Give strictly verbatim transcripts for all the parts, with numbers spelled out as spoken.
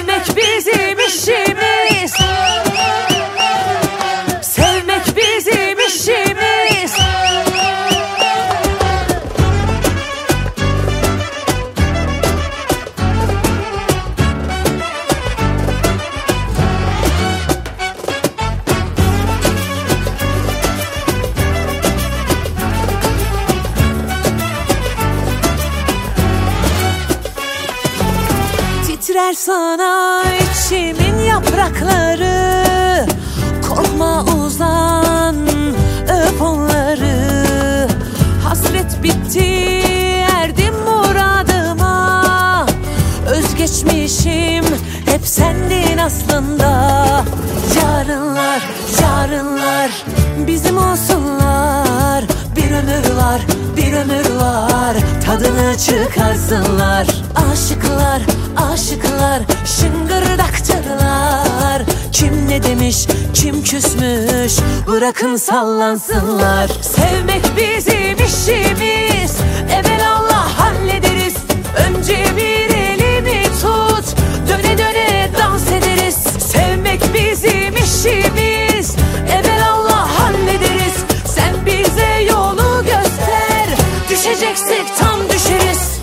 Sevmek bizim işimiz. Sevmek bizim işimiz. Titrer sana içimin yaprakları. Korkma uzan, öp onları. Hasret bitti, erdim muradıma. Özgeçmişim hep sendin aslında. Yarınlar, yarınlar bizim olsunlar. Bir ömür var, bir ömür var. Tadını çıkarsınlar. Aşıklar, aşıklar, şıngırdaktırlar. Kim ne demiş, kim küsmüş, bırakın sallansınlar. Sevmek bizim işimiz, evelallah hallederiz. Önce bir elimi tut, döne döne dans ederiz. Sevmek bizim işimiz, evelallah hallederiz. Sen bize yolu göster, düşeceksek tam düşeriz.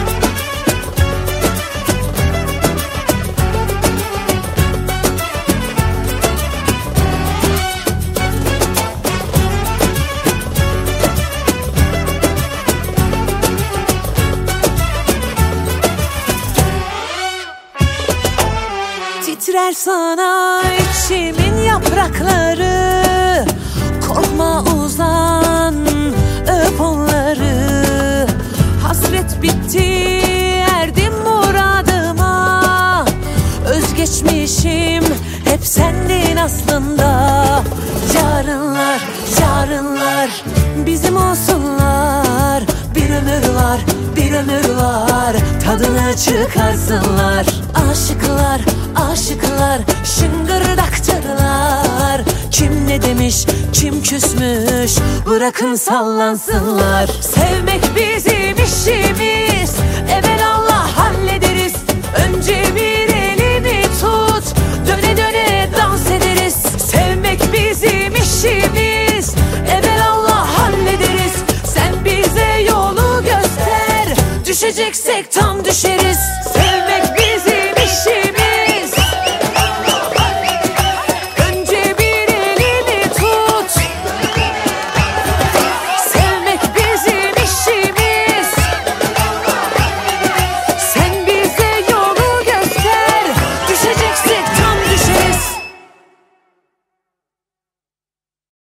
Titrer sana içimin yaprakları. Korkma uzan, öp onları. Hasret bitti, erdim muradıma. Özgeçmişim hep sendin aslında. Yarınlar, yarınlar bizim olsunlar. Bir ömür var, bir ömür var. Tadını çıkarsınlar. Aşıklar, aşıklar, şıngırdaktırlar. Kim ne demiş, kim küsmüş, bırakın sallansınlar. Sevmek bizim işimiz, evelallah hallederiz. Önce